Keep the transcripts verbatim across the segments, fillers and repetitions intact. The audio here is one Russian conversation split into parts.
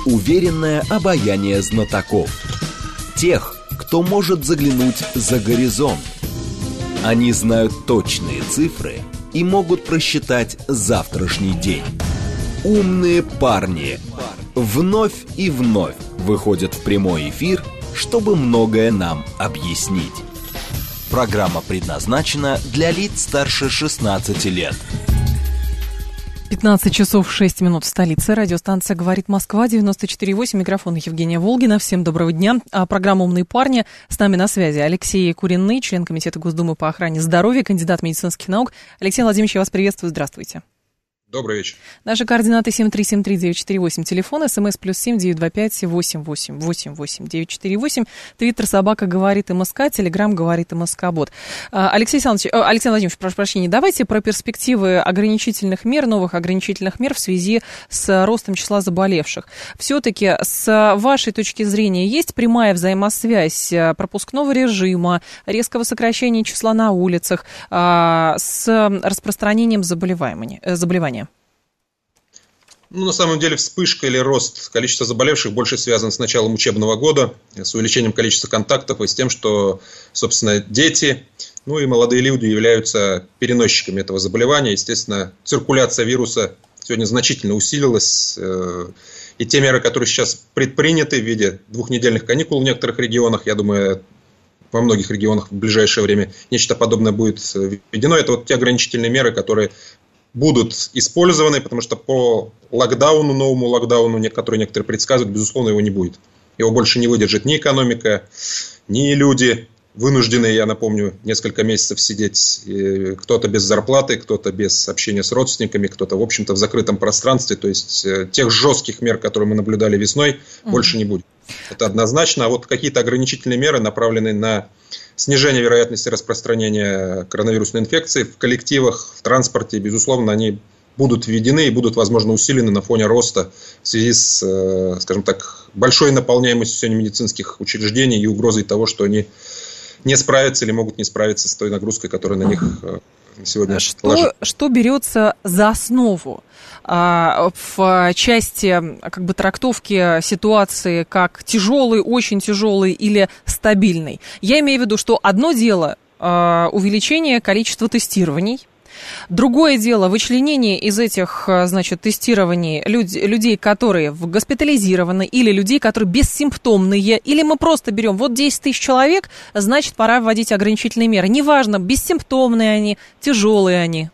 уверенное обаяние знатоков. Тех, кто может заглянуть за горизонт. Они знают точные цифры и могут просчитать завтрашний день. Умные парни вновь и вновь выходят в прямой эфир, чтобы многое нам объяснить. Программа предназначена для лиц старше шестнадцати лет. пятнадцать часов шесть минут в столице. Радиостанция «Говорит Москва», девяносто четыре и восемь. Микрофон Евгения Волгина. Всем доброго дня. Программа «Умные парни». С нами на связи Алексей Куренный, член Комитета Госдумы по охране здоровья, кандидат медицинских наук. Алексей Владимирович, я вас приветствую. Здравствуйте. Добрый вечер. Наши координаты семь три семь три девять четыре восемь, телефон, смс плюс семь девять два пять восемь восемь восемь восемь девять четыре восемь, твиттер собака говорит МСК, телеграм говорит МСК-бот. Алексей Александрович, Алексей Владимирович, прошу прощения, давайте про перспективы ограничительных мер, новых ограничительных мер в связи с ростом числа заболевших. Все-таки с вашей точки зрения есть прямая взаимосвязь пропускного режима, резкого сокращения числа на улицах с распространением заболевания? Ну, на самом деле, вспышка или рост количества заболевших больше связан с началом учебного года, с увеличением количества контактов и с тем, что, собственно, дети, ну и молодые люди являются переносчиками этого заболевания. Естественно, циркуляция вируса сегодня значительно усилилась. И те меры, которые сейчас предприняты в виде двухнедельных каникул в некоторых регионах, я думаю, во многих регионах в ближайшее время нечто подобное будет введено. Это вот те ограничительные меры, которые будут использованы, потому что по локдауну, новому локдауну, который некоторые предсказывают, безусловно, его не будет. Его больше не выдержит ни экономика, ни люди, вынужденные, я напомню, несколько месяцев сидеть, кто-то без зарплаты, кто-то без общения с родственниками, кто-то, в общем-то, в закрытом пространстве. То есть тех жестких мер, которые мы наблюдали весной, mm-hmm. больше не будет. Это однозначно. А вот какие-то ограничительные меры, направленные на снижение вероятности распространения коронавирусной инфекции в коллективах, в транспорте, безусловно, они будут введены и будут, возможно, усилены на фоне роста в связи с, скажем так, большой наполняемостью сегодня медицинских учреждений и угрозой того, что они не справятся или могут не справиться с той нагрузкой, которая на них сегодня что, ложится. Что берется за основу а, в части как бы трактовки ситуации как тяжелый, очень тяжелый или стабильный? Я имею в виду, что одно дело а, увеличение количества тестирований, другое дело вычленение из этих, значит, тестирований люд, людей, которые госпитализированы, или людей, которые бессимптомные, или мы просто берем вот десять тысяч человек, значит, пора вводить ограничительные меры. Неважно, бессимптомные они, тяжелые они.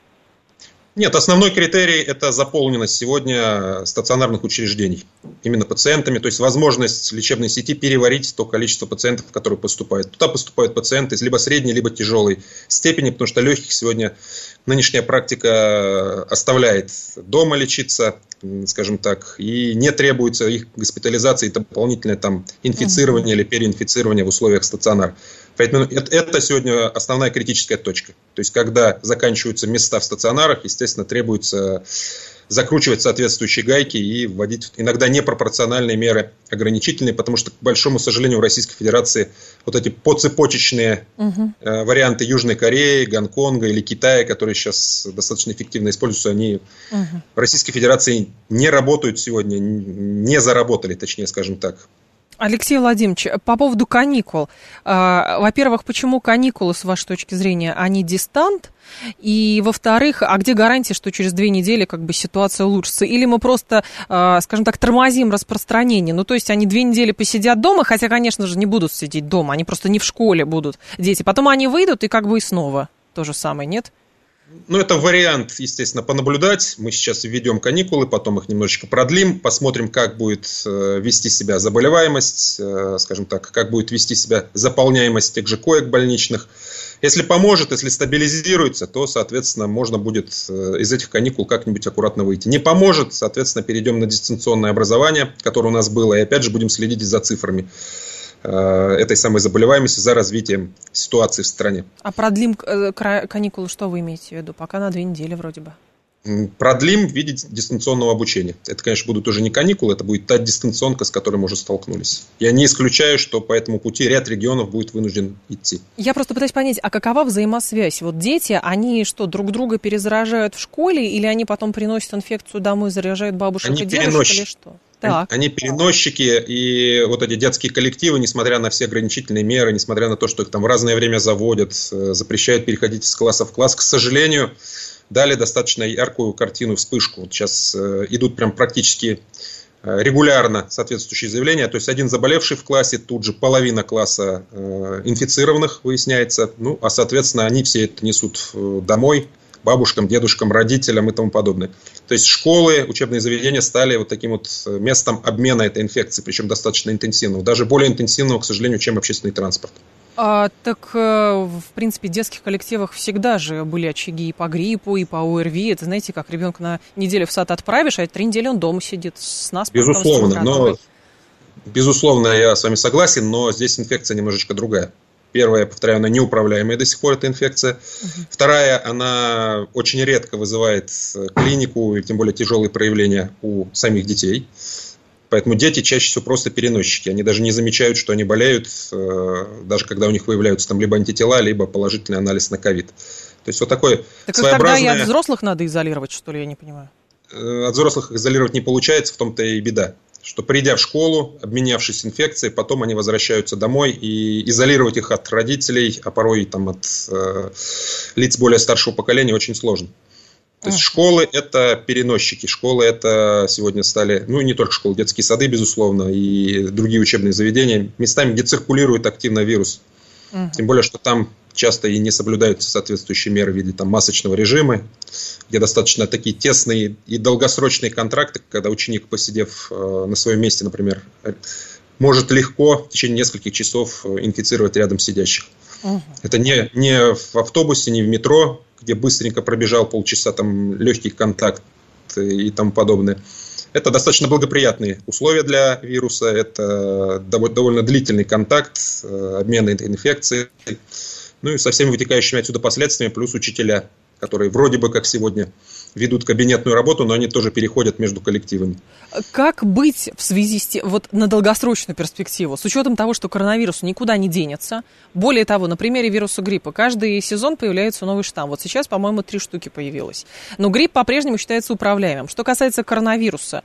Нет, основной критерий – это заполненность сегодня стационарных учреждений именно пациентами, то есть возможность лечебной сети переварить то количество пациентов, которые поступают. Туда поступают пациенты либо средней, либо тяжелой степени, потому что легких сегодня нынешняя практика оставляет дома лечиться, скажем так, и не требуется их госпитализации и дополнительное там инфицирование mm-hmm. или переинфицирование в условиях стационара. Поэтому это сегодня основная критическая точка. То есть, когда заканчиваются места в стационарах, естественно, требуется закручивать соответствующие гайки и вводить иногда непропорциональные меры ограничительные, потому что, к большому сожалению, в Российской Федерации вот эти подцепочечные угу. э, варианты Южной Кореи, Гонконга или Китая, которые сейчас достаточно эффективно используются, они угу. в Российской Федерации не работают сегодня, не заработали, точнее, скажем так. Алексей Владимирович, по поводу каникул. Во-первых, почему каникулы, с вашей точки зрения, они дистант? И, во-вторых, а где гарантия, что через две недели как бы ситуация улучшится? Или мы просто, скажем так, тормозим распространение? Ну, то есть они две недели посидят дома, хотя, конечно же, не будут сидеть дома, они просто не в школе будут, дети. Потом они выйдут и как бы и снова то же самое, нет? Ну, это вариант, естественно, понаблюдать. Мы сейчас введем каникулы, потом их немножечко продлим, посмотрим, как будет вести себя заболеваемость, скажем так, как будет вести себя заполняемость тех же коек больничных. Если поможет, если стабилизируется, то, соответственно, можно будет из этих каникул как-нибудь аккуратно выйти. Не поможет, соответственно, перейдем на дистанционное образование, которое у нас было, и опять же будем следить за цифрами этой самой заболеваемости, за развитием ситуации в стране. А продлим каникулы, что вы имеете в виду? Пока на две недели вроде бы. Продлим в виде дистанционного обучения. Это, конечно, будут уже не каникулы, это будет та дистанционка, с которой мы уже столкнулись. Я не исключаю, что по этому пути ряд регионов будет вынужден идти. Я просто пытаюсь понять, а какова взаимосвязь? Вот дети, они что, друг друга перезаражают в школе, или они потом приносят инфекцию домой, заражают бабушек они и дедушек, или что? Так. Они переносчики, и вот эти детские коллективы, несмотря на все ограничительные меры, несмотря на то, что их там в разное время заводят, запрещают переходить из класса в класс, к сожалению, дали достаточно яркую картину, вспышку. Вот сейчас идут прям практически регулярно соответствующие заявления. То есть один заболевший в классе, тут же половина класса инфицированных выясняется. Ну, а соответственно они все это несут домой, бабушкам, дедушкам, родителям и тому подобное. То есть школы, учебные заведения стали вот таким вот местом обмена этой инфекции, причем достаточно интенсивного. Даже более интенсивного, к сожалению, чем общественный транспорт. А, так, в принципе, в детских коллективах всегда же были очаги и по гриппу, и по ОРВИ. Это, знаете, как ребенка на неделю в сад отправишь, а три недели он дома сидит с нас. Безусловно, но, безусловно, я с вами согласен, но здесь инфекция немножечко другая. Первая, повторяю, она неуправляемая до сих пор, эта инфекция. Угу. Вторая, она очень редко вызывает клинику, и тем более тяжелые проявления у самих детей. Поэтому дети чаще всего просто переносчики. Они даже не замечают, что они болеют, даже когда у них выявляются там либо антитела, либо положительный анализ на ковид. То есть вот такое так своеобразное... тогда и от взрослых надо изолировать, что ли, я не понимаю? От взрослых изолировать не получается, в том-то и беда. Что придя в школу, обменявшись инфекцией, потом они возвращаются домой, и изолировать их от родителей, а порой там, от э, лиц более старшего поколения очень сложно. То есть школы – это переносчики, школы – это сегодня стали, ну и не только школы, детские сады, безусловно, и другие учебные заведения, местами, где циркулирует активно вирус. Uh-huh. Тем более, что там часто и не соблюдаются соответствующие меры в виде там, масочного режима, где достаточно такие тесные и долгосрочные контракты, когда ученик, посидев э, на своем месте, например, может легко в течение нескольких часов инфицировать рядом сидящих. Uh-huh. Это не, не в автобусе, не в метро, где быстренько пробежал полчаса, там легкий контакт и тому подобное. Это достаточно благоприятные условия для вируса, это довольно длительный контакт, обмен этой инфекцией, ну и со всеми вытекающими отсюда последствиями, плюс учителя, которые вроде бы как сегодня ведут кабинетную работу, но они тоже переходят между коллективами. Как быть в связи с тем, вот на долгосрочную перспективу, с учетом того, что коронавирус никуда не денется? Более того, на примере вируса гриппа, каждый сезон появляется новый штамм. Вот сейчас, по-моему, три штуки появилось. Но грипп по-прежнему считается управляемым. Что касается коронавируса,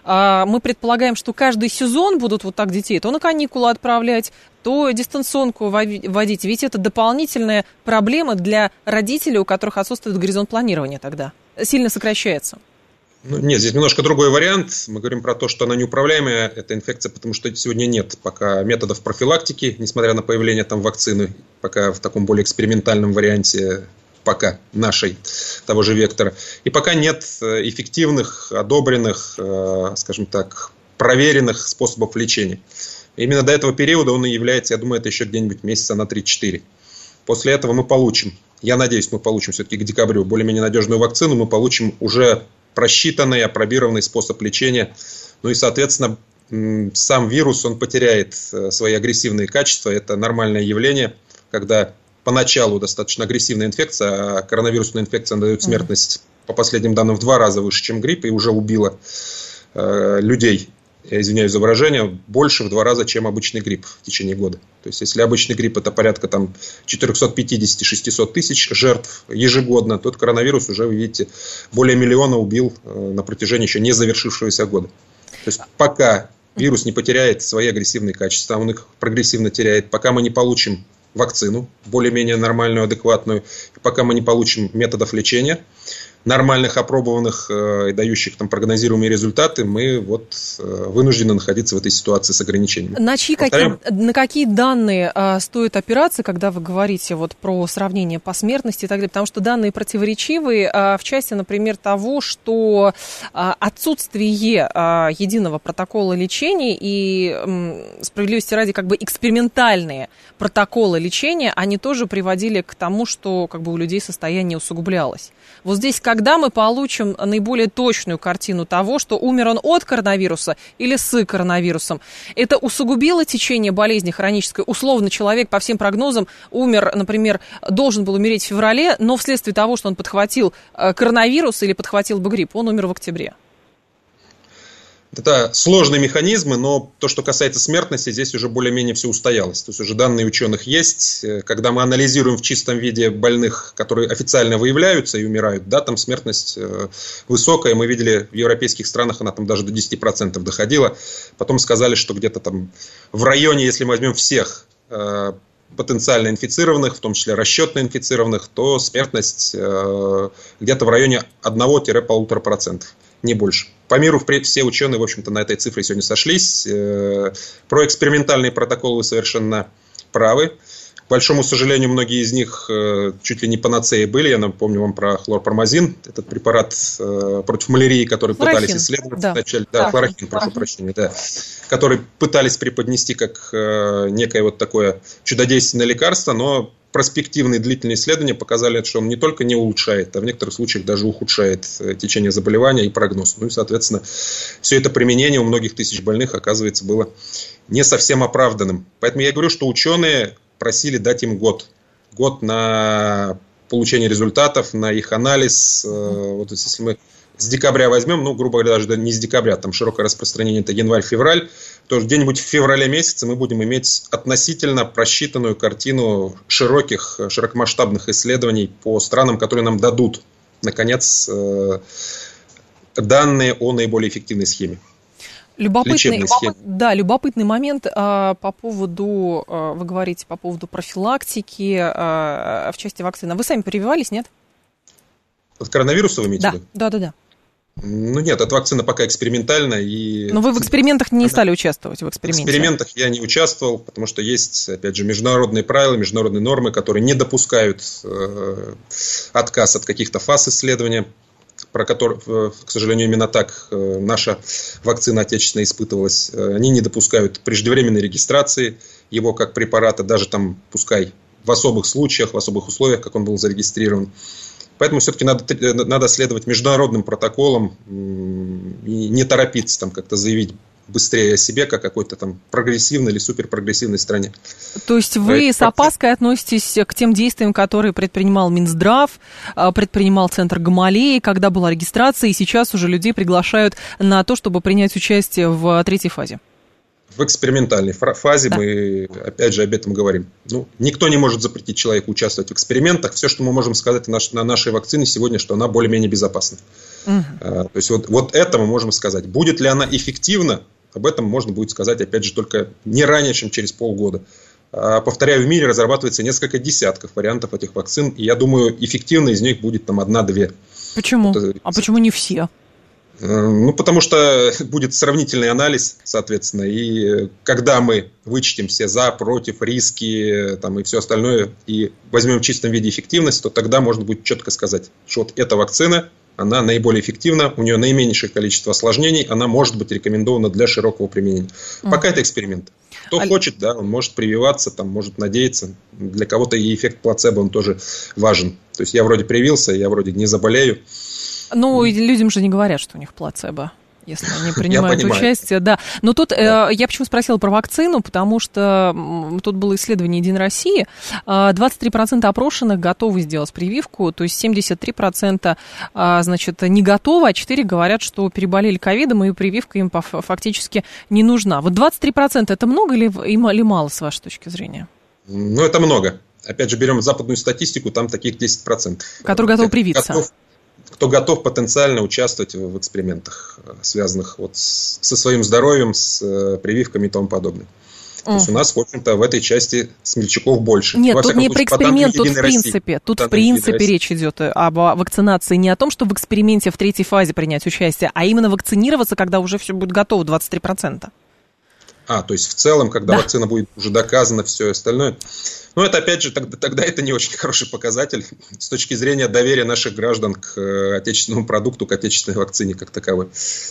мы предполагаем, что каждый сезон будут вот так детей то на каникулы отправлять, то дистанционку вводить. Ведь это дополнительная проблема для родителей, у которых отсутствует горизонт планирования тогда. Сильно сокращается. Ну, нет, здесь немножко другой вариант. Мы говорим про то, что она неуправляемая, эта инфекция, потому что сегодня нет пока методов профилактики, несмотря на появление там вакцины, пока в таком более экспериментальном варианте, пока нашей, того же вектора. И пока нет эффективных, одобренных, скажем так, проверенных способов лечения. Именно до этого периода он и является, я думаю, это еще где-нибудь месяца на три-четыре. После этого мы получим, я надеюсь, мы получим все-таки к декабрю более-менее надежную вакцину, мы получим уже просчитанный, апробированный способ лечения. Ну и, соответственно, сам вирус, он потеряет свои агрессивные качества. Это нормальное явление, когда поначалу достаточно агрессивная инфекция, а коронавирусная инфекция дает смертность, по последним данным, в два раза выше, чем грипп, и уже убила э, людей. Я извиняюсь за выражение, больше в два раза, чем обычный грипп в течение года. То есть, если обычный грипп это порядка там, четыреста пятьдесят - шестьсот тысяч жертв ежегодно, то коронавирус уже, вы видите, более миллиона убил э, на протяжении еще не завершившегося года. То есть, пока вирус не потеряет свои агрессивные качества, он их прогрессивно теряет, пока мы не получим вакцину, более-менее нормальную, адекватную, пока мы не получим методов лечения, нормальных, опробованных и дающих там прогнозируемые результаты, мы вот вынуждены находиться в этой ситуации с ограничениями. На, чьи какие, на какие данные а, стоит опираться, когда вы говорите вот про сравнение по смертности и так далее? Потому что данные противоречивые а, в части, например, того, что а, отсутствие а, единого протокола лечения и, м, справедливости ради, как бы экспериментальные протоколы лечения, они тоже приводили к тому, что как бы у людей состояние усугублялось. Вот здесь, когда мы получим наиболее точную картину того, что умер он от коронавируса или с коронавирусом, это усугубило течение болезни хронической. Условно, человек по всем прогнозам умер, например, должен был умереть в феврале, но вследствие того, что он подхватил коронавирус или подхватил бы грипп, он умер в октябре. Это сложные механизмы, но то, что касается смертности, здесь уже более-менее все устоялось. То есть уже данные ученых есть. Когда мы анализируем в чистом виде больных, которые официально выявляются и умирают, да, там смертность высокая. Мы видели в европейских странах, она там даже до десяти процентов доходила. Потом сказали, что где-то там в районе, если мы возьмем всех потенциально инфицированных, в том числе расчетно инфицированных, то смертность где-то в районе одного-полутора процентов. Не больше. По миру все ученые, в общем-то, на этой цифре сегодня сошлись. Про экспериментальные протоколы вы совершенно правы. К большому сожалению, многие из них чуть ли не панацеи были. Я напомню вам про хлорпромазин, этот препарат против малярии, который хлорохин. Пытались исследовать Да. вначале. Да, хлорохин, прошу прощения, да. Который пытались преподнести как некое вот такое чудодейственное лекарство, но проспективные длительные исследования показали, что он не только не улучшает, а в некоторых случаях даже ухудшает течение заболевания и прогноз. Ну и, соответственно, все это применение у многих тысяч больных, оказывается, было не совсем оправданным. Поэтому я говорю, что ученые просили дать им год. Год на получение результатов, на их анализ. Вот если мы с декабря возьмем, ну, грубо говоря, даже не с декабря, там широкое распространение, это январь-февраль, то где-нибудь в феврале месяце мы будем иметь относительно просчитанную картину широких, широкомасштабных исследований по странам, которые нам дадут, наконец, данные о наиболее эффективной схеме. Любопытный, да, любопытный момент а, по поводу, а, вы говорите по поводу профилактики а, в части вакцины. Вы сами прививались, нет? От коронавируса вы имеете да, в виду? Да, да, да. Ну нет, эта вакцина пока экспериментальная. И... Но вы в экспериментах не стали участвовать в эксперименте? В экспериментах я не участвовал, потому что есть, опять же, международные правила, международные нормы, которые не допускают э, отказ от каких-то фаз исследования, про которые, э, к сожалению, именно так э, наша вакцина отечественная испытывалась. Они не допускают преждевременной регистрации его как препарата, даже там, пускай в особых случаях, в особых условиях, как он был зарегистрирован. Поэтому все-таки надо, надо следовать международным протоколам и не торопиться там как-то заявить быстрее о себе, как какой-то там прогрессивной или суперпрогрессивной стране. То есть вы с опаской относитесь к тем действиям, которые предпринимал Минздрав, предпринимал Центр Гамалеи, когда была регистрация, и сейчас уже людей приглашают на то, чтобы принять участие в третьей фазе? В экспериментальной фазе, да. Мы, опять же, об этом говорим. Ну, никто не может запретить человеку участвовать в экспериментах. Все, что мы можем сказать на нашей вакцине сегодня, что она более-менее безопасна. Угу. А, то есть, вот, вот это мы можем сказать. Будет ли она эффективна, об этом можно будет сказать, опять же, только не ранее, чем через полгода. А, повторяю, в мире разрабатывается несколько десятков вариантов этих вакцин. И я думаю, эффективно из них будет там одна-две. Почему? Вот, а почему не все? Ну, потому что будет сравнительный анализ, соответственно, и когда мы вычтем все за, против, риски там, и все остальное, и возьмем в чистом виде эффективность, то тогда можно будет четко сказать, что вот эта вакцина, она наиболее эффективна, у нее наименьшее количество осложнений, она может быть рекомендована для широкого применения. Mm. Пока это эксперимент. Кто а... хочет, да, он может прививаться, там, может надеяться. Для кого-то и эффект плацебо, он тоже важен. То есть я вроде привился, я вроде не заболею. Ну, людям же не говорят, что у них плацебо, если они принимают участие. Да. Но тут да. э, я почему спросила про вакцину, потому что м, тут было исследование «Единой России». двадцать три процента опрошенных готовы сделать прививку, то есть семьдесят три процента э, значит, не готовы, а четыре процента говорят, что переболели ковидом, и прививка им фактически не нужна. Вот двадцать три процента это много или, или мало, с вашей точки зрения? Ну, это много. Опять же, берем западную статистику, там таких десять процентов. Которые готовы привиться. Готов... Кто готов потенциально участвовать в экспериментах, связанных вот с, со своим здоровьем, с прививками и тому подобное. Mm. То есть у нас, в общем-то, в этой части смельчаков больше. Нет, тут не про эксперимент, тут в принципе, России. Тут в принципе речь идет об вакцинации, не о том, чтобы в эксперименте в третьей фазе принять участие, а именно вакцинироваться, когда уже все будет готово, двадцать три процента. А, то есть в целом, когда да. вакцина будет уже доказана, все остальное. Но это, опять же, тогда, тогда это не очень хороший показатель с точки зрения доверия наших граждан к отечественному продукту, к отечественной вакцине как таковой.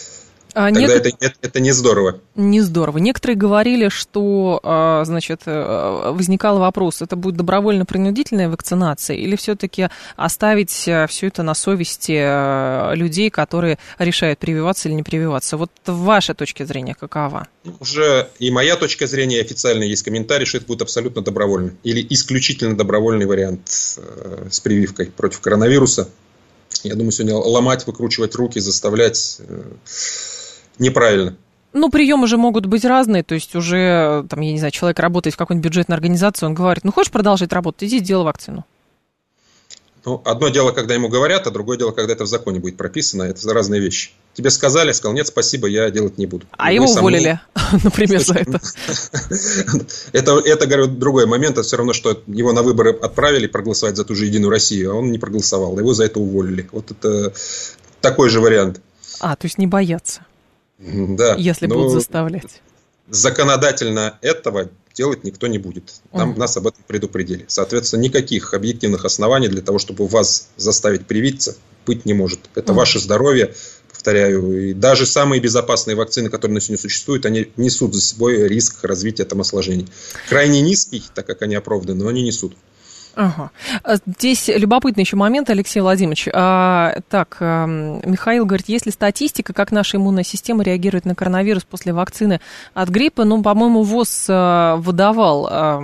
А тогда некотор... это, это, это не здорово. Не здорово. Некоторые говорили, что, значит, возникал вопрос, это будет добровольно-принудительная вакцинация или все-таки оставить все это на совести людей, которые решают, прививаться или не прививаться? Вот ваша точка зрения какова? Уже и моя точка зрения, официально есть комментарий, что это будет абсолютно добровольно или исключительно добровольный вариант с прививкой против коронавируса. Я думаю, сегодня ломать, выкручивать руки, заставлять... неправильно. Ну, приемы же могут быть разные, то есть уже, там, я не знаю, человек работает в какой-нибудь бюджетной организации, он говорит, ну, хочешь продолжать работать, иди сделай вакцину. Ну, одно дело, когда ему говорят, а другое дело, когда это в законе будет прописано, это разные вещи. Тебе сказали, сказал, нет, спасибо, я делать не буду. А его уволили, например, за это. Это, это, говорю, другой момент, это все равно, что его на выборы отправили проголосовать за ту же Единую Россию, а он не проголосовал, его за это уволили. Вот это такой же вариант. А, то есть не боятся. Да, если будут заставлять. Законодательно этого делать никто не будет. Нам, uh-huh. Нас об этом предупредили. Соответственно, никаких объективных оснований для того, чтобы вас заставить привиться, быть не может. Это uh-huh. ваше здоровье, повторяю. И даже самые безопасные вакцины, которые на сегодня существуют, они несут за собой риск развития там осложнений. Крайне низкий, так как они оправданы, но они несут. Ага. Здесь любопытный еще момент, Алексей Владимирович. А, так, а, Михаил говорит, есть ли статистика, как наша иммунная система реагирует на коронавирус после вакцины от гриппа? Ну, по-моему, ВОЗ а, выдавал а,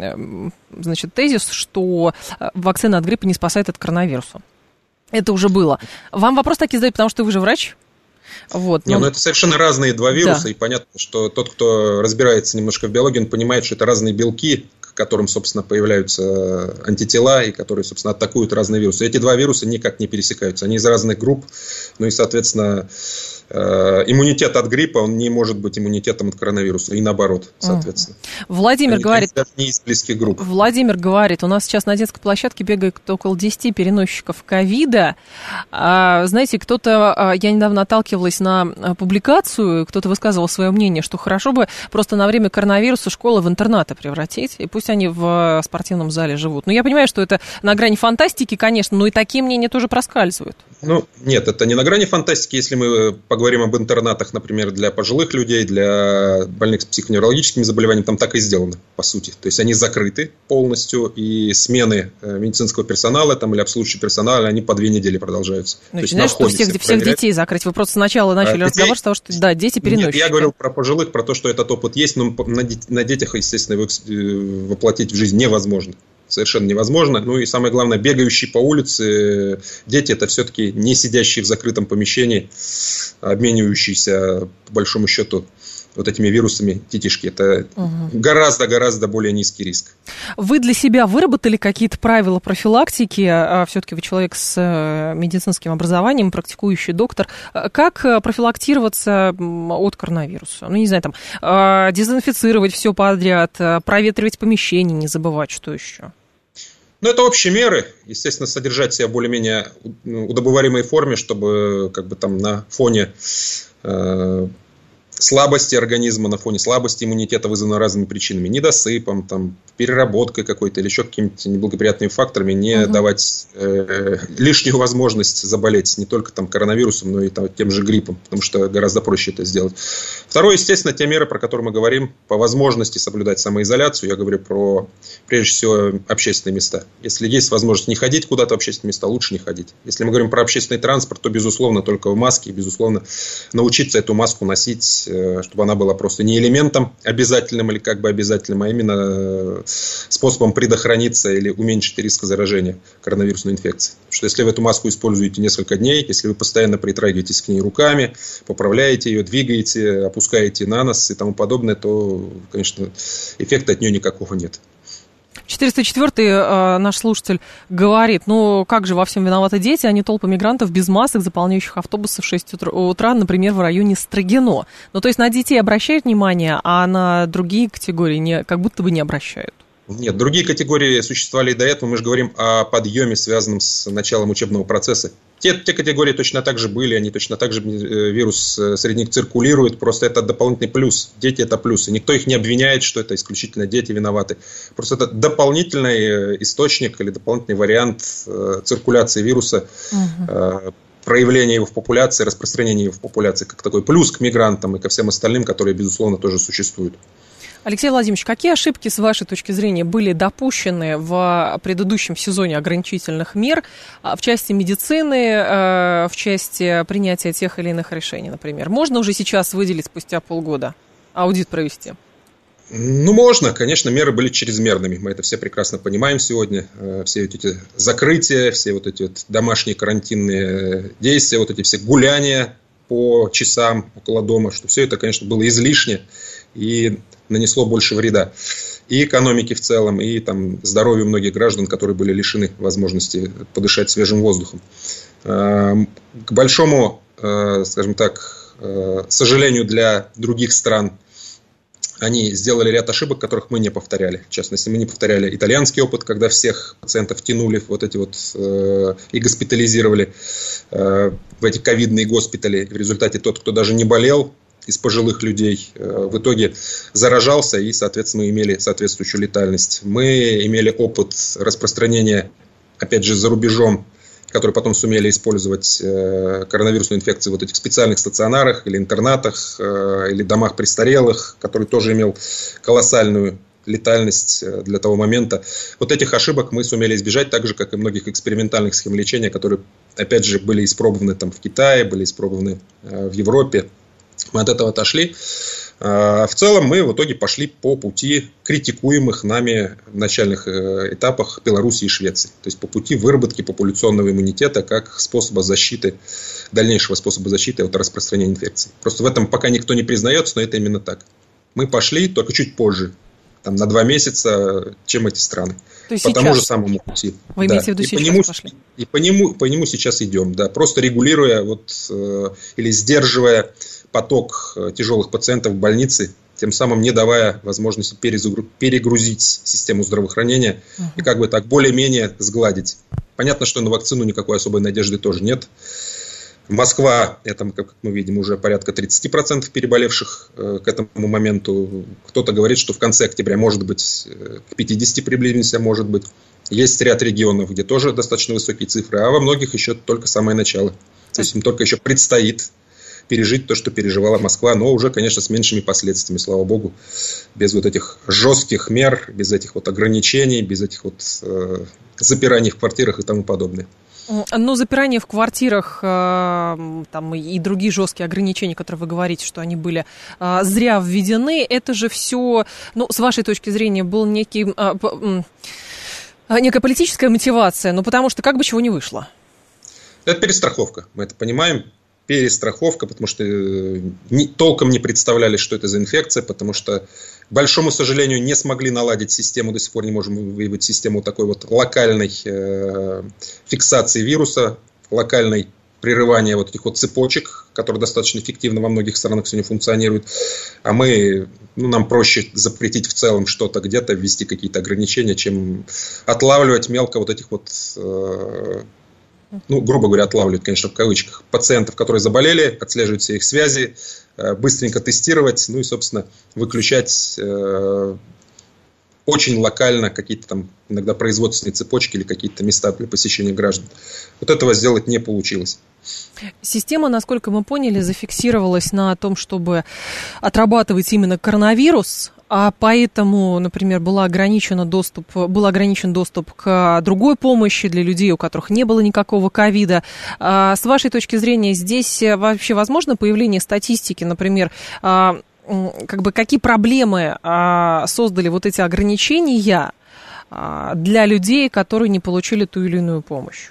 значит, тезис, что вакцина от гриппа не спасает от коронавируса. Это уже было. Вам вопрос таки задают, потому что вы же врач? Вот, не, ну, ну это совершенно разные два вируса, да. И понятно, что тот, кто разбирается немножко в биологии, он понимает, что это разные белки, к которым, собственно, появляются антитела и которые, собственно, атакуют разные вирусы. Эти два вируса никак не пересекаются, они из разных групп, ну и, соответственно, иммунитет от гриппа, он не может быть иммунитетом от коронавируса, и наоборот, соответственно. Владимир они, говорит, они не из близких групп. Владимир говорит, у нас сейчас на детской площадке бегает около десяти переносчиков ковида. А, знаете, кто-то, я недавно наталкивалась на публикацию, кто-то высказывал свое мнение, что хорошо бы просто на время коронавируса школы в интернаты превратить, и пусть они в спортивном зале живут. Ну, я понимаю, что это на грани фантастики, конечно, но и такие мнения тоже проскальзывают. Ну, нет, это не на грани фантастики, если мы поговорим об интернатах, например, для пожилых людей, для больных с психоневрологическими заболеваниями, там так и сделано, по сути. То есть, они закрыты полностью, и смены медицинского персонала там, или обслуживающего персонала, они по две недели продолжаются. Ну, то есть, знаешь, что всех, всех детей закрыть? Вы просто сначала начали а, разговор детей... с того, что, да, дети переносчики. Нет, я говорил про пожилых, про то, что этот опыт есть, но на, на детях, естественно, его воплотить в жизнь невозможно. Совершенно невозможно. Ну и самое главное, бегающие по улице дети, это все-таки не сидящие в закрытом помещении, обменивающиеся, по большому счету, вот этими вирусами детишки. Это угу. гораздо-гораздо более низкий риск. Вы для себя выработали какие-то правила профилактики? Все-таки вы человек с медицинским образованием, практикующий доктор. Как профилактироваться от коронавируса? Ну, не знаю, там, дезинфицировать все подряд, проветривать помещение, не забывать, что еще? Ну, это общие меры. Естественно, содержать себя в более-менее удобоваримой форме, чтобы как бы там на фоне э, слабости организма, на фоне слабости иммунитета, вызванной разными причинами, недосыпом, там, переработкой какой-то или еще какими-то неблагоприятными факторами, не угу. давать э, лишнюю возможность заболеть не только там, коронавирусом, но и там, тем же гриппом, потому что гораздо проще это сделать. Второе, естественно, те меры, про которые мы говорим, по возможности соблюдать самоизоляцию. Я говорю про, прежде всего, общественные места. Если есть возможность не ходить куда-то в общественные места, лучше не ходить. Если мы говорим про общественный транспорт, то, безусловно, только в маске, безусловно, научиться эту маску носить, чтобы она была просто не элементом обязательным или как бы обязательным, а именно способом предохраниться или уменьшить риск заражения коронавирусной инфекцией. Потому что если вы эту маску используете несколько дней, если вы постоянно притрагиваетесь к ней руками, поправляете ее, двигаете, опускаете на нос и тому подобное, то, конечно, эффекта от нее никакого нет. четыреста четвёртый э, наш слушатель говорит, ну как же во всем виноваты дети, они толпы мигрантов без масок, заполняющих автобусы в шесть утра, например, в районе Строгино. Ну то есть на детей обращают внимание, а на другие категории не, как будто бы не обращают. Нет, другие категории существовали и до этого. Мы же говорим о подъеме, связанном с началом учебного процесса. Те, те категории точно так же были, они точно так же, вирус среди них циркулирует, просто это дополнительный плюс. Дети – это плюс. И никто их не обвиняет, что это исключительно дети виноваты. Просто это дополнительный источник или дополнительный вариант циркуляции вируса, угу. проявления его в популяции, распространения его в популяции, как такой плюс к мигрантам и ко всем остальным, которые, безусловно, тоже существуют. Алексей Владимирович, какие ошибки, с вашей точки зрения, были допущены в предыдущем сезоне ограничительных мер в части медицины, в части принятия тех или иных решений, например? Можно уже сейчас выделить спустя полгода, аудит провести? Ну, можно. Конечно, меры были чрезмерными. Мы это все прекрасно понимаем сегодня. Все эти закрытия, все вот эти вот домашние карантинные действия, вот эти все гуляния по часам около дома, что все это, конечно, было излишне и нанесло больше вреда и экономике в целом, и там, здоровью многих граждан, которые были лишены возможности подышать свежим воздухом. К большому, скажем так, сожалению для других стран, они сделали ряд ошибок, которых мы не повторяли. В частности, мы не повторяли итальянский опыт, когда всех пациентов тянули в вот эти вот э, и госпитализировали э, в эти ковидные госпитали. В результате тот, кто даже не болел из пожилых людей, э, в итоге заражался и, соответственно, имели соответствующую летальность. Мы имели опыт распространения, опять же, за рубежом, которые потом сумели использовать э, коронавирусную инфекцию в вот этих специальных стационарах или интернатах, э, или домах престарелых, который тоже имел колоссальную летальность э, для того момента. Вот этих ошибок мы сумели избежать, так же, как и многих экспериментальных схем лечения, которые, опять же, были испробованы там, в Китае, были испробованы э, в Европе. Мы от этого отошли. В целом мы в итоге пошли по пути критикуемых нами в начальных этапах Беларуси и Швеции. То есть по пути выработки популяционного иммунитета как способа защиты, дальнейшего способа защиты от распространения инфекции. Просто в этом пока никто не признается, но это именно так. Мы пошли только чуть позже, там, на два месяца, чем эти страны. То есть по сейчас тому же самому пути. Вы да. имеете в виду, и сейчас по нему, пошли? И по нему, по нему сейчас идем, да, просто регулируя вот, э, или сдерживая поток тяжелых пациентов в больнице, тем самым не давая возможности перегрузить систему здравоохранения uh-huh. и как бы так более-менее сгладить. Понятно, что на вакцину никакой особой надежды тоже нет. Москва, это, как мы видим, уже порядка тридцать процентов переболевших э, к этому моменту. Кто-то говорит, что в конце октября, может быть, э, к пятидесяти приблизимся, может быть. Есть ряд регионов, где тоже достаточно высокие цифры, а во многих еще только самое начало. То есть им только еще предстоит пережить то, что переживала Москва, но уже, конечно, с меньшими последствиями, слава богу, без вот этих жестких мер, без этих вот ограничений, без этих вот э, запираний в квартирах и тому подобное. Но запирание в квартирах э, там, и другие жесткие ограничения, которые вы говорите, что они были э, зря введены, это же все, ну, с вашей точки зрения, был некий, э, э, некая политическая мотивация, ну, потому что как бы чего не вышло. Это перестраховка, мы это понимаем. Перестраховка, потому что не, толком не представляли, что это за инфекция, потому что, к большому сожалению, не смогли наладить систему, до сих пор не можем выявить систему такой вот локальной э, фиксации вируса, локальной прерывания вот этих вот цепочек, которые достаточно эффективно во многих странах сегодня функционируют. А мы, ну, нам проще запретить в целом что-то где-то, ввести какие-то ограничения, чем отлавливать мелко вот этих вот... Э, ну, грубо говоря, отлавливать, конечно, в кавычках, пациентов, которые заболели, отслеживать все их связи, быстренько тестировать, ну и, собственно, выключать э, очень локально какие-то там иногда производственные цепочки или какие-то места для посещения граждан. Вот этого сделать не получилось. Система, насколько мы поняли, зафиксировалась на том, чтобы отрабатывать именно коронавирус, а поэтому, например, был ограничен доступ, был ограничен доступ к другой помощи для людей, у которых не было никакого ковида. С вашей точки зрения, здесь вообще возможно появление статистики, например, как бы какие проблемы создали вот эти ограничения для людей, которые не получили ту или иную помощь?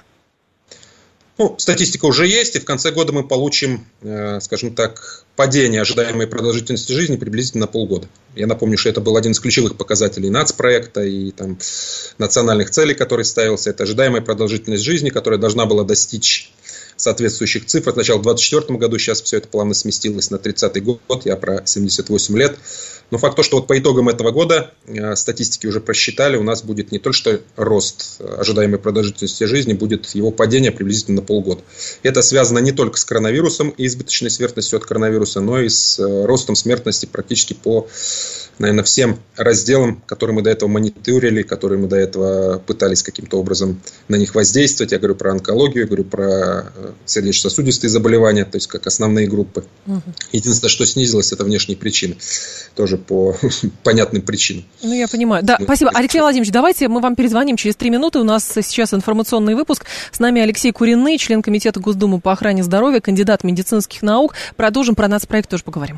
Ну, статистика уже есть, и в конце года мы получим, скажем так, падение ожидаемой продолжительности жизни приблизительно на полгода. Я напомню, что это был один из ключевых показателей нацпроекта и там, национальных целей, который ставился. Это ожидаемая продолжительность жизни, которая должна была достичь соответствующих цифр. Сначала в двадцать четвёртом году, сейчас все это плавно сместилось на тридцатый год, я про семьдесят восемь лет. Но факт то, что вот по итогам этого года, статистики уже просчитали, у нас будет не только что рост ожидаемой продолжительности жизни, будет его падение приблизительно на полгода. Это связано не только с коронавирусом и избыточной смертностью от коронавируса, но и с ростом смертности практически по, наверное, всем разделам, которые мы до этого мониторили, которые мы до этого пытались каким-то образом на них воздействовать. Я говорю про онкологию, я говорю про сердечно-сосудистые заболевания, то есть как основные группы. Угу. Единственное, что снизилось, это внешние причины. Тоже по понятным причинам. Ну, я понимаю. Да, спасибо. Алексей Владимирович, давайте мы вам перезвоним через три минуты. У нас сейчас информационный выпуск. С нами Алексей Куриный, член Комитета Госдумы по охране здоровья, кандидат медицинских наук. Продолжим, про нацпроект тоже поговорим.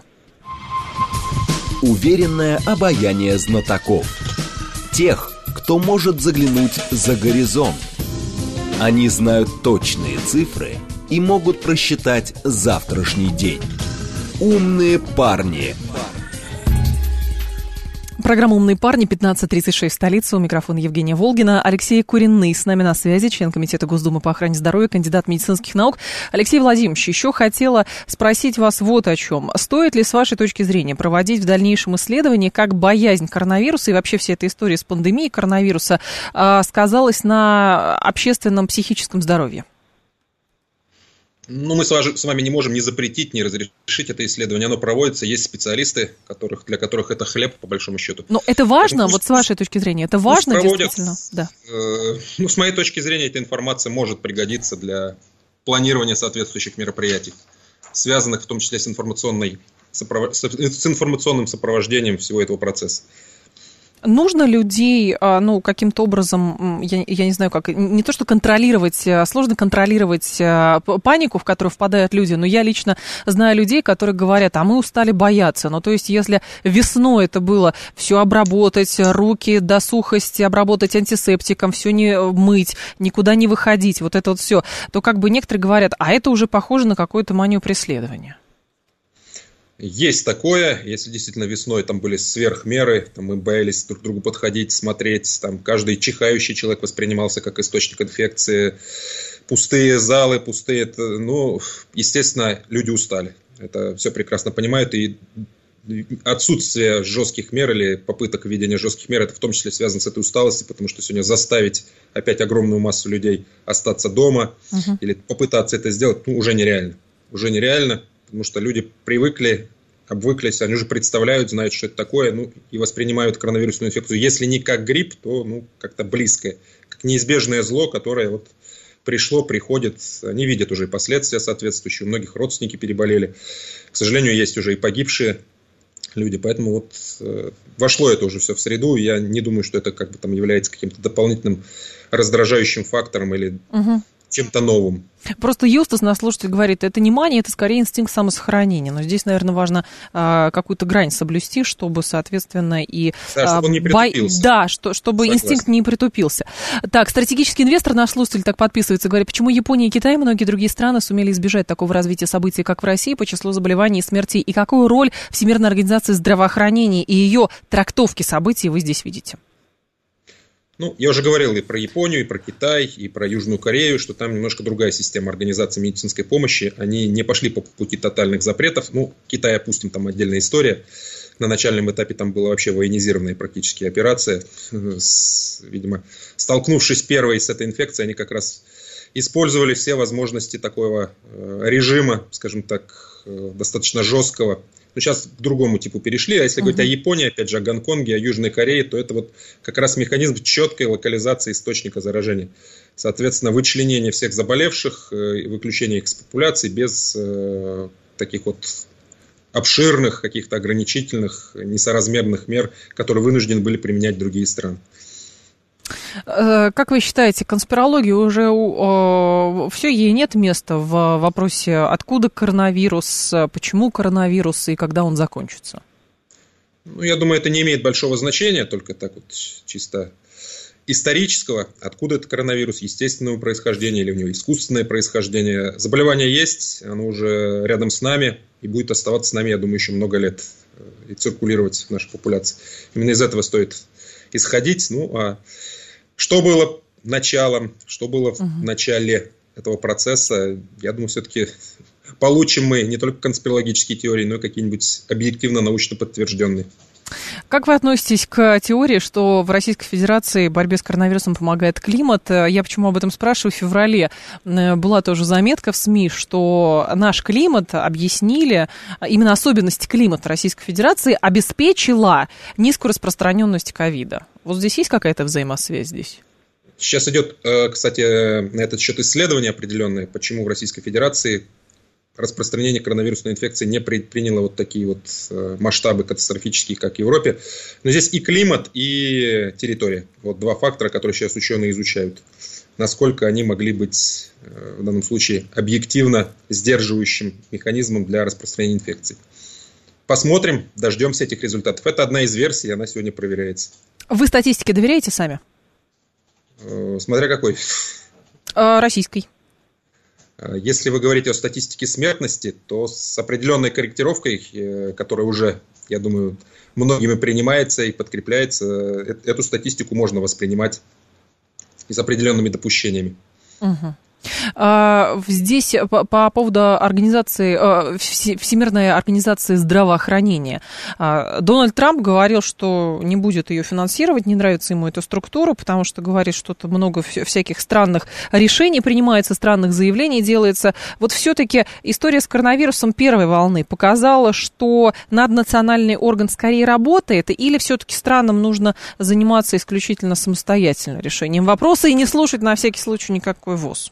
Уверенное обаяние знатоков. Тех, кто может заглянуть за горизонт. Они знают точные цифры и могут просчитать завтрашний день. Умные парни. Программа «Умные парни», пятнадцать тридцать шесть, столица. У микрофона Евгения Волгина. Алексей Куриный с нами на связи, член Комитета Госдумы по охране здоровья, кандидат медицинских наук. Алексей Владимирович, еще хотела спросить вас вот о чем. Стоит ли, с вашей точки зрения, проводить в дальнейшем исследования, как боязнь коронавируса и вообще вся эта история с пандемией коронавируса э, сказалась на общественном психическом здоровье? Ну, мы с вами не можем ни запретить, ни разрешить это исследование. Оно проводится, есть специалисты, которых, для которых это хлеб, по большому счету. Но это важно, Поэтому, вот с вашей точки зрения, это важно проводят, действительно? Да. Э, ну, с моей точки зрения, эта информация может пригодиться для планирования соответствующих мероприятий, связанных в том числе с, информационной, сопров... с информационным сопровождением всего этого процесса. Нужно людей, ну, каким-то образом, я, я не знаю, как, не то что контролировать, сложно контролировать панику, в которую впадают люди, но я лично знаю людей, которые говорят, а мы устали бояться. Ну, то есть, если весной это было все обработать, руки до сухости обработать антисептиком, все не мыть, никуда не выходить, вот это вот все, то как бы некоторые говорят, а это уже похоже на какую-то манию преследования. Есть такое, если действительно весной там были сверхмеры, там мы боялись друг к другу подходить, смотреть, там каждый чихающий человек воспринимался как источник инфекции, пустые залы, пустые, ну, естественно, люди устали, это все прекрасно понимают, и отсутствие жестких мер или попыток введения жестких мер, это в том числе связано с этой усталостью, потому что сегодня заставить опять огромную массу людей остаться дома угу. или попытаться это сделать, ну, уже нереально, уже нереально. Потому что люди привыкли, обвыклись, они уже представляют, знают, что это такое, ну, и воспринимают коронавирусную инфекцию, если не как грипп, то ну, как-то близкое, как неизбежное зло, которое вот пришло, приходит, они видят уже последствия соответствующие, у многих родственники переболели, к сожалению, есть уже и погибшие люди, поэтому вот э, вошло это уже все в среду, и я не думаю, что это как бы там является каким-то дополнительным раздражающим фактором или... Угу. чем-то новым. Просто Юстас, наш слушатель, говорит, это не мания, это скорее инстинкт самосохранения. Но здесь, наверное, важно а, какую-то грань соблюсти, чтобы, соответственно, и... Да, чтобы он не притупился. Бо... Да, что, чтобы Согласен. Инстинкт не притупился. Так, стратегический инвестор, наш слушатель, так подписывается, говорит, почему Япония и Китай и многие другие страны сумели избежать такого развития событий, как в России, по числу заболеваний и смертей, и какую роль Всемирной организации здравоохранения и ее трактовки событий вы здесь видите? Ну, я уже говорил и про Японию, и про Китай, и про Южную Корею, что там немножко другая система организации медицинской помощи. Они не пошли по пути тотальных запретов. Ну, Китай, опустим, там отдельная история. На начальном этапе там была вообще военизированная практически операция. С, видимо, столкнувшись первой с этой инфекцией, они как раз использовали все возможности такого режима, скажем так, достаточно жесткого. Но сейчас к другому типу перешли. А если uh-huh. говорить о Японии, опять же, о Гонконге, о Южной Корее, то это вот как раз механизм четкой локализации источника заражения. Соответственно, вычленение всех заболевших, выключение их с популяции без э, таких вот обширных, каких-то ограничительных, несоразмерных мер, которые вынуждены были применять другие страны. Как вы считаете, конспирология уже э, все, ей нет места в вопросе, откуда коронавирус, почему коронавирус и когда он закончится? Ну, я думаю, это не имеет большого значения, только так вот чисто исторического, откуда этот коронавирус, естественного происхождения или у него искусственное происхождение. Заболевание есть, оно уже рядом с нами и будет оставаться с нами, я думаю, еще много лет и циркулировать в нашей популяции. Именно из этого стоит исходить. Ну, а что было началом, что было uh-huh. в начале этого процесса, я думаю, все-таки получим мы не только конспирологические теории, но и какие-нибудь объективно научно подтвержденные. Как вы относитесь к теории, что в Российской Федерации борьбе с коронавирусом помогает климат? Я почему об этом спрашиваю? В феврале была тоже заметка в СМИ, что наш климат объяснили, именно особенности климата Российской Федерации обеспечила низкую распространенность ковида. Вот здесь есть какая-то взаимосвязь здесь? Сейчас идет, кстати, на этот счет исследование определенное, почему в Российской Федерации распространение коронавирусной инфекции не приняло вот такие вот масштабы катастрофические, как в Европе. Но здесь и климат, и территория. Вот два фактора, которые сейчас ученые изучают. Насколько они могли быть в данном случае объективно сдерживающим механизмом для распространения инфекции. Посмотрим, дождемся этих результатов. Это одна из версий, она сегодня проверяется. Вы статистике доверяете сами? Смотря какой. Российской. Если вы говорите о статистике смертности, то с определенной корректировкой, которая уже, я думаю, многими принимается и подкрепляется, эту статистику можно воспринимать и с определенными допущениями. Угу. Здесь по, по поводу организации, Всемирной организации здравоохранения. Дональд Трамп говорил, что не будет ее финансировать, не нравится ему эта структура, потому что говорит, что-то много всяких странных решений принимается, странных заявлений делается. Вот все-таки история с коронавирусом первой волны показала, что наднациональный орган скорее работает, или все-таки странам нужно заниматься исключительно самостоятельно решением вопроса и не слушать на всякий случай никакой ВОЗ?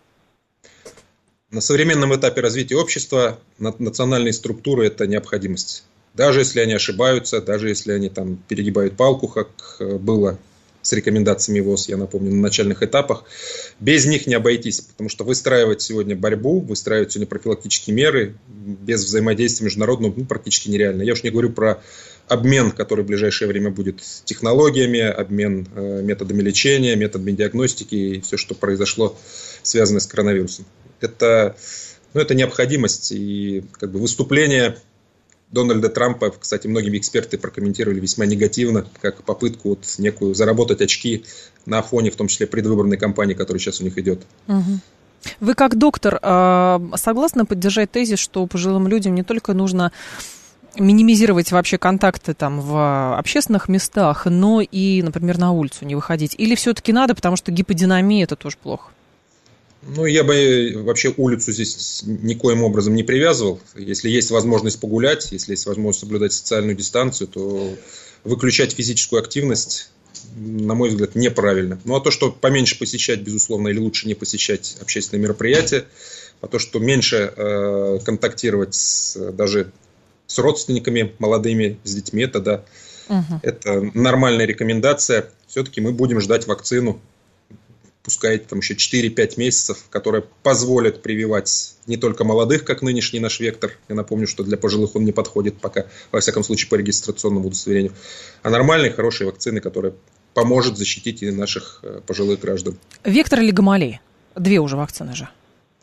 На современном этапе развития общества национальные структуры – это необходимость. Даже если они ошибаются, даже если они там перегибают палку, как было с рекомендациями ВОЗ, я напомню, на начальных этапах, без них не обойтись, потому что выстраивать сегодня борьбу, выстраивать сегодня профилактические меры без взаимодействия международного ну, практически нереально. Я уж не говорю про обмен, который в ближайшее время будет технологиями, обмен э, методами лечения, методами диагностики и все, что произошло, связанное с коронавирусом. Это, ну, это необходимость, и как бы выступление Дональда Трампа, кстати, многие эксперты прокомментировали весьма негативно, как попытку вот некую заработать очки на фоне, в том числе, предвыборной кампании, которая сейчас у них идет. Угу. Вы как доктор согласны поддержать тезис, что пожилым людям не только нужно минимизировать вообще контакты там в общественных местах, но и, например, на улицу не выходить? Или все-таки надо, потому что гиподинамия – это тоже плохо? Ну, я бы вообще улицу здесь никоим образом не привязывал. Если есть возможность погулять, если есть возможность соблюдать социальную дистанцию, то выключать физическую активность, на мой взгляд, неправильно. Ну, а то, что поменьше посещать, безусловно, или лучше не посещать общественные мероприятия, а то, что меньше э, контактировать с, даже с родственниками молодыми, с детьми, это, да, угу. это нормальная рекомендация. Все-таки мы будем ждать вакцину. Пускай там еще четыре-пять месяцев, которые позволят прививать не только молодых, как нынешний наш вектор. Я напомню, что для пожилых он не подходит пока, во всяком случае, по регистрационному удостоверению. А нормальные, хорошие вакцины, которые поможет защитить и наших пожилых граждан. Вектор или Гамалея? Две уже вакцины же.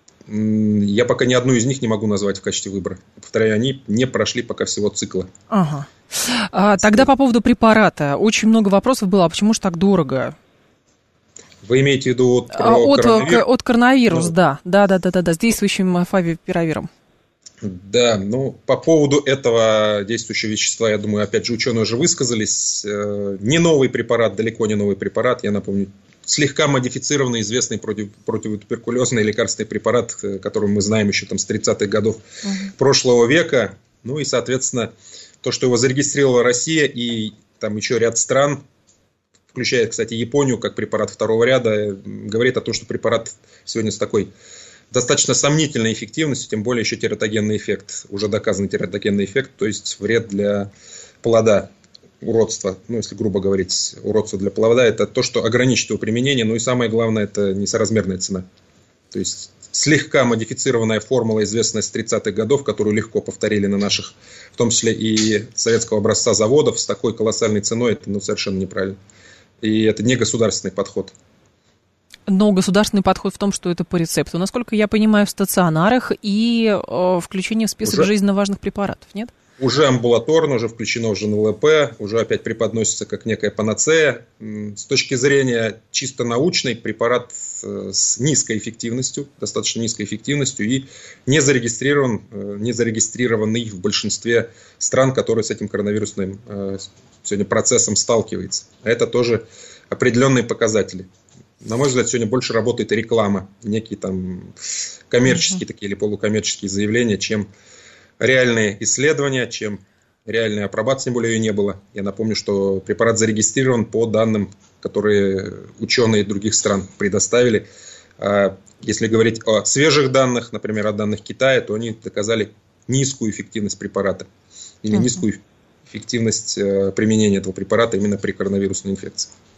Я пока ни одну из них не могу назвать в качестве выбора. Повторяю, они не прошли пока всего цикла. Ага. А, тогда по поводу препарата. Очень много вопросов было, а почему же так дорого? Вы имеете в виду вот про от, коронавирус? От коронавирус, ну, да. Да, да, да, да, да, с действующим фавипиравиром. Да, ну, по поводу этого действующего вещества, я думаю, опять же, ученые уже высказались. Не новый препарат, далеко не новый препарат, я напомню, слегка модифицированный, известный против, противотуберкулезный лекарственный препарат, который мы знаем еще там с тридцатых годов угу. прошлого века. Ну и, соответственно, то, что его зарегистрировала Россия и там еще ряд стран, включая, кстати, Японию как препарат второго ряда, говорит о том, что препарат сегодня с такой достаточно сомнительной эффективностью, тем более еще тератогенный эффект, уже доказанный тератогенный эффект, то есть вред для плода, уродство, ну, если грубо говорить, уродство для плода, это то, что ограничит его применение, ну и самое главное, это несоразмерная цена. То есть слегка модифицированная формула, известная с тридцатых годов, которую легко повторили на наших, в том числе и советского образца заводов, с такой колоссальной ценой, это ну, совершенно неправильно. И это не государственный подход. Но государственный подход в том, что это по рецепту. Насколько я понимаю, в стационарах и э, включение в список уже, жизненно важных препаратов, нет? Уже амбулаторно, уже включено в ЖНЛП, уже опять преподносится как некая панацея. С точки зрения чисто научной, препарат с низкой эффективностью, достаточно низкой эффективностью и не зарегистрирован, не зарегистрированный в большинстве стран, которые с этим коронавирусным сегодня процессом сталкиваются. Это тоже определенные показатели. На мой взгляд, сегодня больше работает реклама, некие там коммерческие uh-huh. такие или полукоммерческие заявления, чем реальные исследования, чем реальная апробация, тем более ее не было. Я напомню, что препарат зарегистрирован по данным, которые ученые других стран предоставили. Если говорить о свежих данных, например, о данных Китая, то они доказали низкую эффективность препарата или uh-huh. низкую эффективность применения этого препарата именно при коронавирусной инфекции.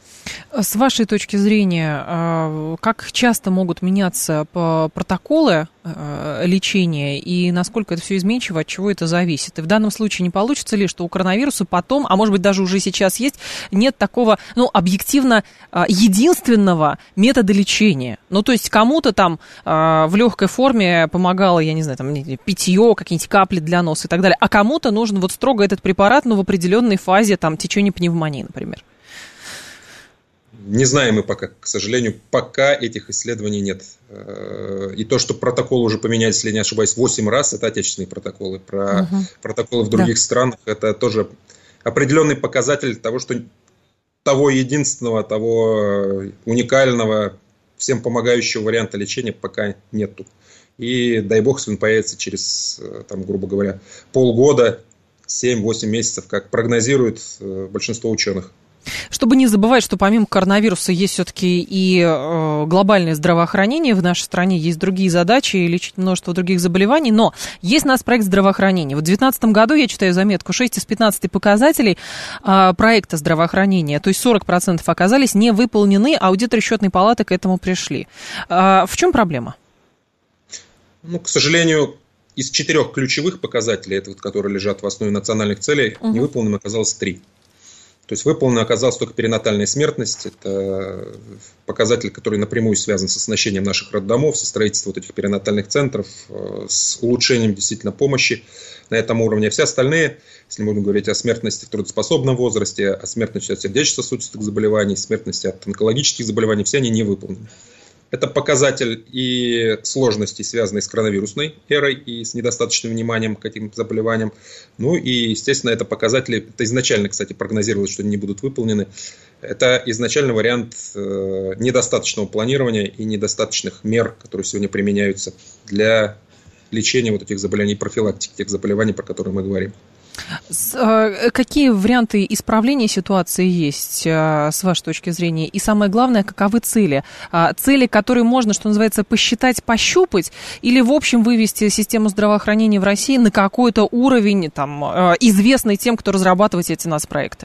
С вашей точки зрения, как часто могут меняться протоколы лечения и насколько это все изменчиво, от чего это зависит? И в данном случае не получится ли, что у коронавируса потом, а может быть даже уже сейчас есть, нет такого, ну, объективно единственного метода лечения? Ну, то есть кому-то там в легкой форме помогало, я не знаю, там питье, какие-нибудь капли для носа и так далее, а кому-то нужен вот строго этот препарат, но в определенной фазе там течения пневмонии, например. Не знаем мы пока, к сожалению, пока этих исследований нет. И то, что протоколы уже поменялись, если не ошибаюсь, восемь раз, это отечественные протоколы. Про угу. протоколы в других да. странах, это тоже определенный показатель того, что того единственного, того уникального, всем помогающего варианта лечения пока нету. И дай бог, если он появится через, там, грубо говоря, полгода, семь-восемь месяцев, как прогнозирует большинство ученых. Чтобы не забывать, что помимо коронавируса есть все-таки и э, глобальное здравоохранение в нашей стране, есть другие задачи, лечить множество других заболеваний, но есть у нас проект здравоохранения. Вот в две тысячи девятнадцатом году, я читаю заметку, шесть из пятнадцати показателей э, проекта здравоохранения, то есть сорок процентов оказались не выполнены, аудиторы счетной палаты к этому пришли. Э, в чем проблема? Ну, к сожалению, из четырех ключевых показателей, это вот, которые лежат в основе национальных целей, угу. невыполненным оказалось три. То есть выполнена оказалась только перинатальная смертность. Это показатель, который напрямую связан с оснащением наших роддомов, со строительством вот этих перинатальных центров, с улучшением действительно помощи на этом уровне. А все остальные, если мы будем говорить о смертности в трудоспособном возрасте, о смертности от сердечно-сосудистых заболеваний, смертности от онкологических заболеваний, все они не выполнены. Это показатель и сложностей, связанные с коронавирусной эрой и с недостаточным вниманием к этим заболеваниям. Ну и, естественно, это показатели, это изначально, кстати, прогнозировалось, что они не будут выполнены. Это изначально вариант э, недостаточного планирования и недостаточных мер, которые сегодня применяются для лечения вот этих заболеваний, профилактики тех заболеваний, про которые мы говорим. Какие варианты исправления ситуации есть, с вашей точки зрения? И самое главное, каковы цели? Цели, которые можно, что называется, посчитать, пощупать, или в общем вывести систему здравоохранения в России на какой-то уровень, там, известный тем, кто разрабатывает эти нацпроекты?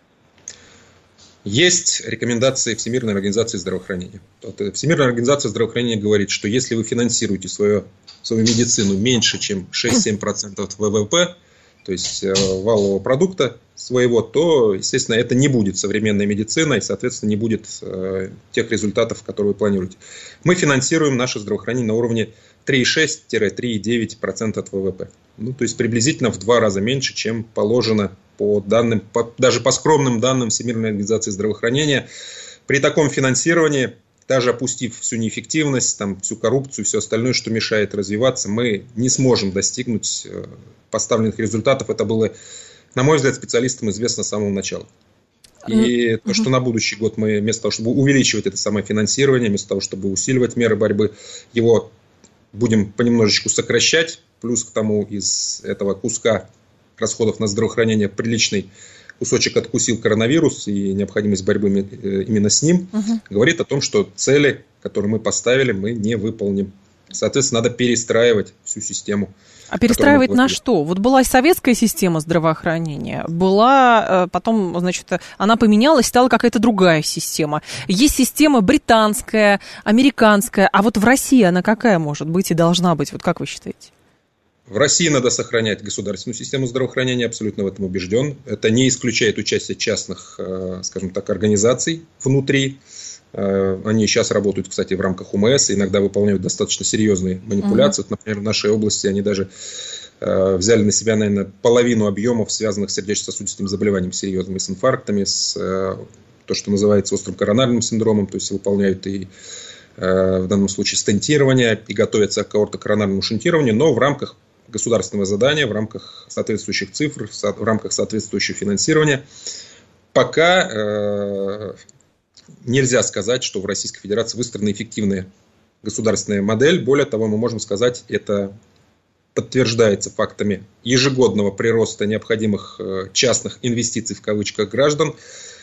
Есть рекомендации Всемирной организации здравоохранения. Всемирная организация здравоохранения говорит, что если вы финансируете свою, свою медицину меньше, чем шесть-семь процентов ВВП, то есть валового продукта своего, то, естественно, это не будет современная медицина и, соответственно, не будет э, тех результатов, которые вы планируете. Мы финансируем наше здравоохранение на уровне три и шесть - три и девять процента от ВВП. Ну, то есть приблизительно в два раза меньше, чем положено по данным, по, даже по скромным данным Всемирной организации здравоохранения. При таком финансировании, даже опустив всю неэффективность, там, всю коррупцию, все остальное, что мешает развиваться, мы не сможем достигнуть э, поставленных результатов. Это было, на мой взгляд, специалистам известно с самого начала. И mm-hmm. то, что на будущий год мы вместо того, чтобы увеличивать это самое финансирование, вместо того, чтобы усиливать меры борьбы, его будем понемножечку сокращать. Плюс к тому из этого куска расходов на здравоохранение приличный кусочек откусил коронавирус и необходимость борьбы именно с ним, угу. говорит о том, что цели, которые мы поставили, мы не выполним. Соответственно, надо перестраивать всю систему. А перестраивать на что? Вот была советская система здравоохранения, была, потом, значит, она поменялась, стала какая-то другая система. Есть система британская, американская, а вот в России она какая может быть и должна быть? Вот как вы считаете? В России надо сохранять государственную систему здравоохранения, абсолютно в этом убежден. Это не исключает участие частных, скажем так, организаций внутри. Они сейчас работают, кстати, в рамках УМС, иногда выполняют достаточно серьезные манипуляции. Mm-hmm. Вот, например, в нашей области они даже взяли на себя, наверное, половину объемов, связанных с сердечно-сосудистыми заболеваниями серьезными, с инфарктами, с то, что называется острым коронарным синдромом, то есть выполняют и в данном случае стентирование, и готовятся к аортокоронарному шунтированию, но в рамках государственного задания, в рамках соответствующих цифр, в рамках соответствующего финансирования. Пока э, нельзя сказать, что в Российской Федерации выстроена эффективная государственная модель. Более того, мы можем сказать, это подтверждается фактами ежегодного прироста необходимых частных инвестиций в кавычках граждан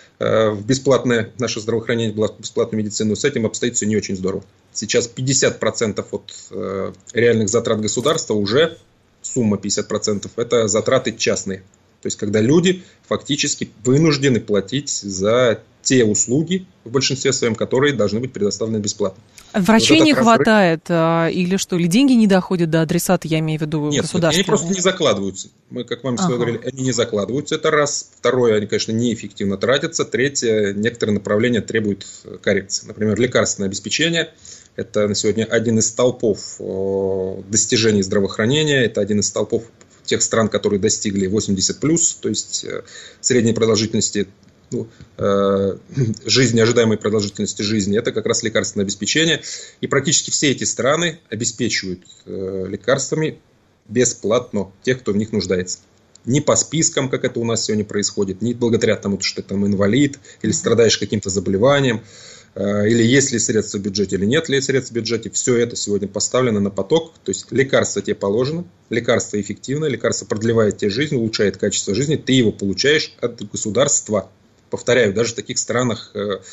в бесплатное наше здравоохранение, бесплатную медицину. С этим обстоит все не очень здорово. Сейчас пятьдесят процентов от реальных затрат государства уже, сумма пятьдесят процентов, это затраты частные. То есть, когда люди фактически вынуждены платить за те услуги, в большинстве своем, которые должны быть предоставлены бесплатно. Врачей вот не разрыв... хватает а, или что? Или деньги не доходят до адресата, я имею в виду Нет, государственного? Нет, они просто не закладываются. Мы, как вам ага. говорили, они не закладываются, это раз. Второе, они, конечно, неэффективно тратятся. Третье, некоторые направления требуют коррекции. Например, лекарственное обеспечение. Это на сегодня один из столпов достижений здравоохранения. Это один из столпов тех стран, которые достигли восемьдесят плюс, то есть средней продолжительности ну, э, жизни, ожидаемой продолжительности жизни. Это как раз лекарственное обеспечение. И практически все эти страны обеспечивают э, лекарствами бесплатно тех, кто в них нуждается. Не по спискам, как это у нас сегодня происходит, не благодаря тому, что ты там инвалид или страдаешь каким-то заболеванием, или есть ли средства в бюджете, или нет ли средств в бюджете. Все это сегодня поставлено на поток. То есть лекарство тебе положено, лекарство эффективное, лекарство продлевает тебе жизнь, улучшает качество жизни, ты его получаешь от государства. Повторяю, даже в таких странах,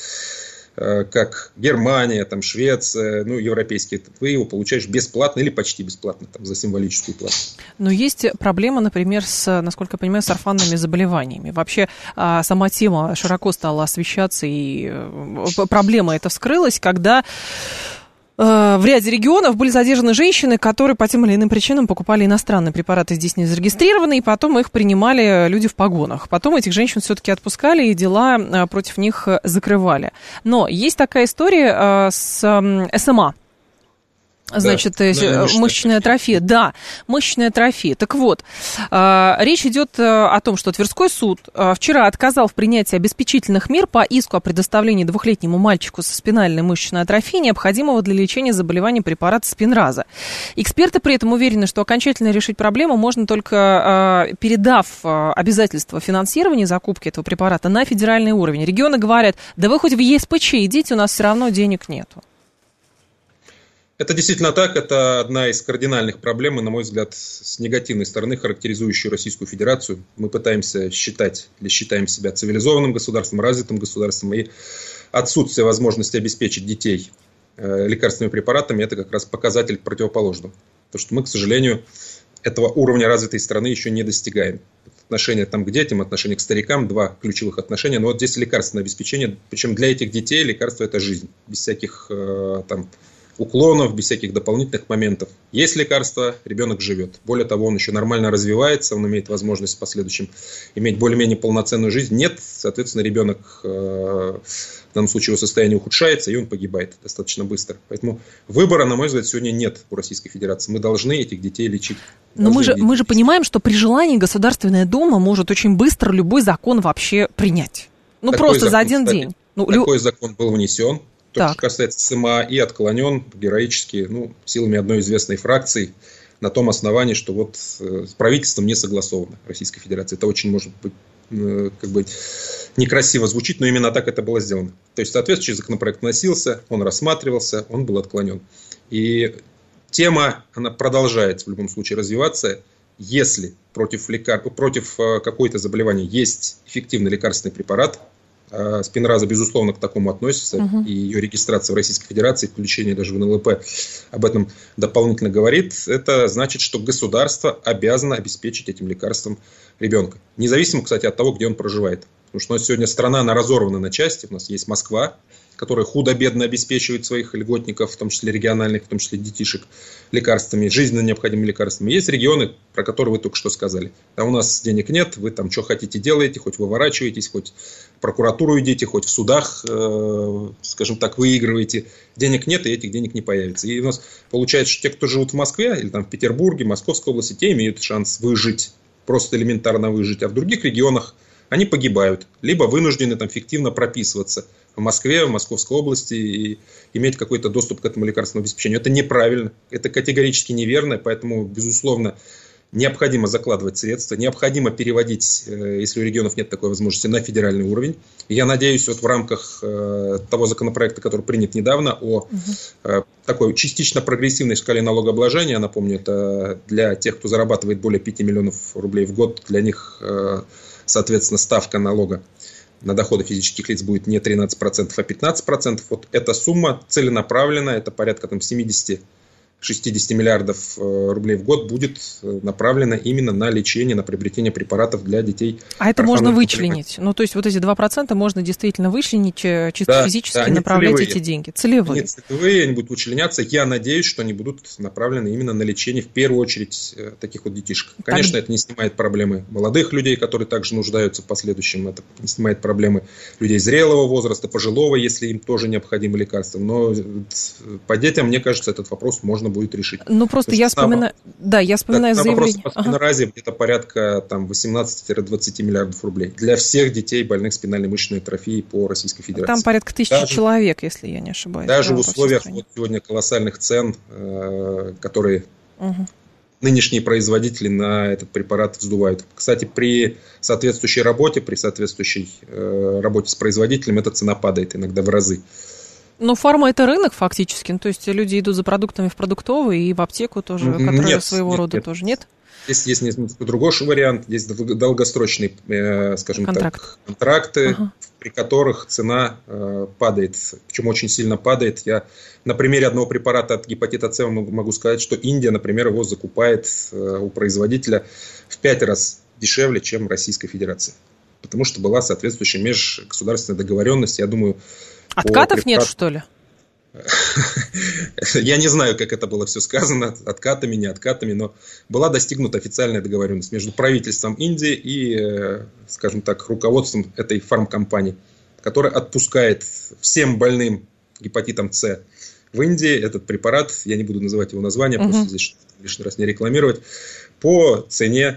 как Германия, там, Швеция, ну, европейские, вы его получаешь бесплатно или почти бесплатно, там, за символическую плату. Но есть проблема, например, с, насколько я понимаю, с орфанными заболеваниями. Вообще сама тема широко стала освещаться, и проблема эта вскрылась, когда в ряде регионов были задержаны женщины, которые по тем или иным причинам покупали иностранные препараты, здесь не зарегистрированные, и потом их принимали люди в погонах. Потом этих женщин все-таки отпускали, и дела против них закрывали. Но есть такая история с эс эм а. Значит, да, мышечная, мышечная атрофия. Да, мышечная атрофия. Так вот, э, речь идет о том, что Тверской суд э, вчера отказал в принятии обеспечительных мер по иску о предоставлении двухлетнему мальчику со спинальной мышечной атрофией, необходимого для лечения заболеваний препарата Спинраза. Эксперты при этом уверены, что окончательно решить проблему можно только э, передав э, обязательство финансирования закупки этого препарата на федеральный уровень. Регионы говорят, да вы хоть в е эс пэ че идите, у нас все равно денег нету. Это действительно так, это одна из кардинальных проблем, и, на мой взгляд, с негативной стороны, характеризующую Российскую Федерацию. Мы пытаемся считать, или считаем себя цивилизованным государством, развитым государством, и отсутствие возможности обеспечить детей лекарственными препаратами – это как раз показатель противоположного. Потому что мы, к сожалению, этого уровня развитой страны еще не достигаем. Отношение там, к детям, отношение к старикам – два ключевых отношения. Но вот здесь лекарственное обеспечение, причем для этих детей лекарство – это жизнь, без всяких там уклонов, без всяких дополнительных моментов. Есть лекарство, ребенок живет. Более того, он еще нормально развивается, он имеет возможность в последующем иметь более-менее полноценную жизнь. Нет, соответственно, ребенок э, в данном случае его состояние ухудшается, и он погибает достаточно быстро. Поэтому выбора, на мой взгляд, сегодня нет у Российской Федерации. Мы должны этих детей лечить. Но мы же, мы же понимаем, что при желании Государственная Дума может очень быстро любой закон вообще принять. Ну, такой просто закон, за один кстати, день. Ну, такой лю... закон был внесен. То, что касается эс эм а, и отклонен героически, ну, силами одной известной фракции, на том основании, что вот с правительством не согласовано Российской Федерации. Это очень, может быть, как бы некрасиво звучит, но именно так это было сделано. То есть соответствующий законопроект вносился, он рассматривался, он был отклонен. И тема, она продолжает в любом случае развиваться. Если против, лекар... против какой-то заболевания есть эффективный лекарственный препарат, Спинраза, безусловно, к такому относится, uh-huh. и ее регистрация в Российской Федерации, включение даже в эн эл пэ об этом дополнительно говорит. Это значит, что государство обязано обеспечить этим лекарством ребенка. Независимо, кстати, от того, где он проживает. Потому что у нас сегодня страна, она разорвана на части. У нас есть Москва, которая худо-бедно обеспечивает своих льготников, в том числе региональных, в том числе детишек, лекарствами, жизненно необходимыми лекарствами. Есть регионы, про которые вы только что сказали. А у нас денег нет, вы там что хотите делаете, хоть выворачиваетесь, хоть в прокуратуру идите, хоть в судах, э, скажем так, выигрываете. Денег нет, и этих денег не появится. И у нас получается, что те, кто живут в Москве или там в Петербурге, Московской области, те имеют шанс выжить, просто элементарно выжить. А в других регионах они погибают, либо вынуждены там фиктивно прописываться в Москве, в Московской области и иметь какой-то доступ к этому лекарственному обеспечению. Это неправильно, это категорически неверно, поэтому, безусловно, необходимо закладывать средства, необходимо переводить, если у регионов нет такой возможности, на федеральный уровень. И я надеюсь, вот в рамках того законопроекта, который принят недавно, о угу. такой частично прогрессивной шкале налогообложения, напомню, это для тех, кто зарабатывает более пяти миллионов рублей в год, для них, соответственно, ставка налога на доходы физических лиц будет не тринадцать процентов, а пятнадцать процентов. Вот эта сумма целенаправленная, это порядка там, семьдесят шестьдесят миллиардов рублей в год будет направлено именно на лечение, на приобретение препаратов для детей. А это можно вычленить? Ну, то есть вот эти два процента можно действительно вычленить, чисто да, физически да, направлять целевые. Эти деньги? Целевые. Они целевые, они будут вычленяться. Я надеюсь, что они будут направлены именно на лечение, в первую очередь, таких вот детишек. Конечно, так... это не снимает проблемы молодых людей, которые также нуждаются в последующем. Это не снимает проблемы людей зрелого возраста, пожилого, если им тоже необходимы лекарства. Но по детям, мне кажется, этот вопрос можно будет решить. Ну, просто я вспоминаю, да, я вспоминаю так, заявление. По спиноразе ага. где-то порядка там, восемнадцать-двадцать миллиардов рублей для всех детей, больных спинальной мышечной атрофией по Российской Федерации. Там порядка тысячи даже, человек, если я не ошибаюсь. Даже да, в условиях вот сегодня колоссальных цен, э, которые угу. нынешние производители на этот препарат вздувают. Кстати, при соответствующей работе, при соответствующей э, работе с производителем, эта цена падает иногда в разы. Но фарма – это рынок фактически, ну, то есть люди идут за продуктами в продуктовый и в аптеку тоже, которая нет, своего нет, рода нет. тоже, нет? Здесь есть несколько другой вариант, есть долгосрочные, э, скажем Контракт. так, контракты, ага. при которых цена э, падает, причем очень сильно падает. Я на примере одного препарата от гепатита С могу, могу сказать, что Индия, например, его закупает э, у производителя в пять раз дешевле, чем Российская Федерация, потому что была соответствующая межгосударственная договоренность, я думаю. Откатов препарат... нет, что ли? Я не знаю, как это было все сказано, откатами, не откатами, но была достигнута официальная договоренность между правительством Индии и, скажем так, руководством этой фармкомпании, которая отпускает всем больным гепатитом С в Индии этот препарат, я не буду называть его название, угу. просто здесь лишний раз не рекламировать, по цене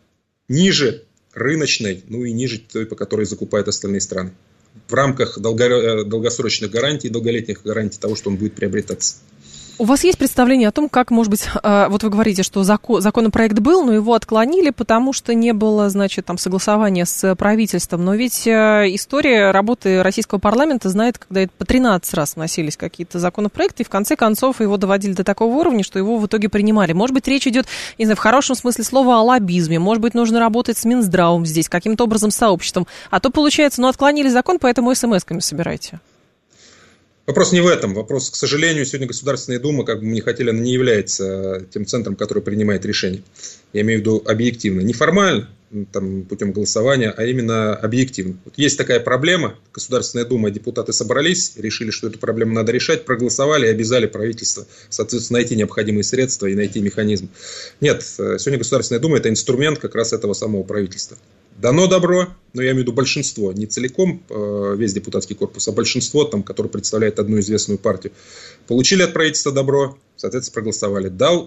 ниже рыночной, ну и ниже той, по которой закупают остальные страны. В рамках долго, долгосрочных гарантий, долголетних гарантий того, что он будет приобретаться. У вас есть представление о том, как, может быть, вот вы говорите, что закон, законопроект был, но его отклонили, потому что не было, значит, там согласования с правительством. Но ведь история работы российского парламента знает, когда это по тринадцать раз вносились какие-то законопроекты, и в конце концов его доводили до такого уровня, что его в итоге принимали. Может быть, речь идет, не знаю, в хорошем смысле слова о лоббизме, может быть, нужно работать с Минздравом здесь, каким-то образом с сообществом. А то получается, ну, отклонили закон, поэтому смс-ками собирайте. Вопрос не в этом. Вопрос, к сожалению, сегодня Государственная Дума, как бы мы ни хотели, она не является тем центром, который принимает решения. Я имею в виду объективно. Не формально, там, путем голосования, а именно объективно. Вот есть такая проблема. Государственная Дума, депутаты собрались, решили, что эту проблему надо решать, проголосовали и обязали правительство, соответственно, найти необходимые средства и найти механизм. Нет, сегодня Государственная Дума – это инструмент как раз этого самого правительства. Дано добро, но я имею в виду большинство, не целиком весь депутатский корпус, а большинство, там, которое представляет одну известную партию, получили от правительства добро, соответственно, проголосовали. Дал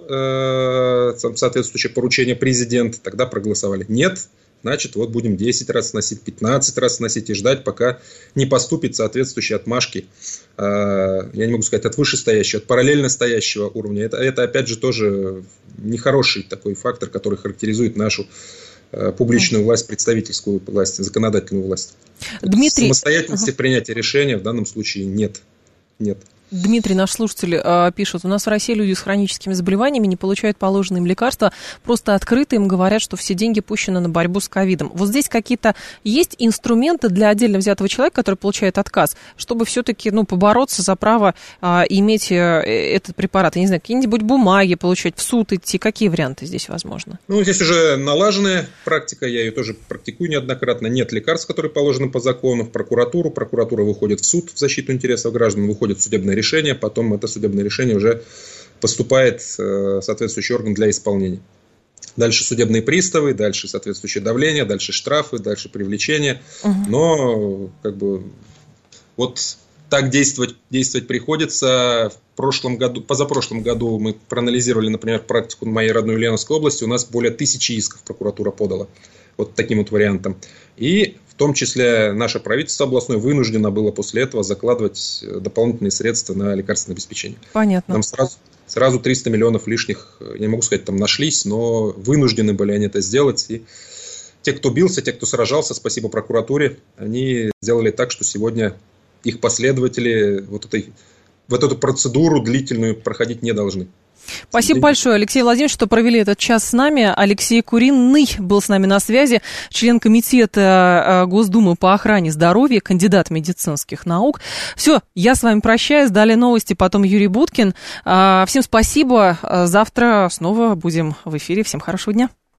э, соответствующее поручение президент, тогда проголосовали. Нет, значит, вот будем десять раз сносить, пятнадцать раз сносить и ждать, пока не поступит соответствующие отмашки, э, я не могу сказать от вышестоящего, от параллельно стоящего уровня. Это, это опять же, тоже нехороший такой фактор, который характеризует нашу публичную власть, представительскую власть, законодательную власть. Дмитрий... Самостоятельности в принятии решения в данном случае нет. Нет. Дмитрий, наш слушатель, э, пишет, у нас в России люди с хроническими заболеваниями не получают положенные им лекарства, просто открыто им говорят, что все деньги пущены на борьбу с ковидом. Вот здесь какие-то есть инструменты для отдельно взятого человека, который получает отказ, чтобы все-таки, ну, побороться за право э, иметь э, этот препарат? Я не знаю, какие-нибудь бумаги получать, в суд идти, какие варианты здесь возможны? Ну, здесь уже налаженная практика, я ее тоже практикую неоднократно. Нет лекарств, которые положены по закону, в прокуратуру, прокуратура выходит в суд в защиту интересов граждан, выходит в судебное решение, потом это судебное решение уже поступает в соответствующий орган для исполнения. Дальше судебные приставы, дальше соответствующее давление, дальше штрафы, дальше привлечение. Угу. Но как бы вот так действовать, действовать приходится. В прошлом году, позапрошлом году мы проанализировали, например, практику в моей родной Ульяновской области. У нас более тысячи исков прокуратура подала вот таким вот вариантом. И в том числе наше правительство областное вынуждено было после этого закладывать дополнительные средства на лекарственное обеспечение. Понятно. Нам сразу, сразу триста миллионов лишних, я не могу сказать, там нашлись, но вынуждены были они это сделать. И те, кто бился, те, кто сражался, спасибо прокуратуре, они сделали так, что сегодня их последователи вот, этой, вот эту процедуру длительную проходить не должны. Спасибо большое, Алексей Владимирович, что провели этот час с нами. Алексей Куриный был с нами на связи, член комитета Госдумы по охране здоровья, кандидат медицинских наук. Все, я с вами прощаюсь. Далее новости, потом Юрий Буткин. Всем спасибо. Завтра снова будем в эфире. Всем хорошего дня.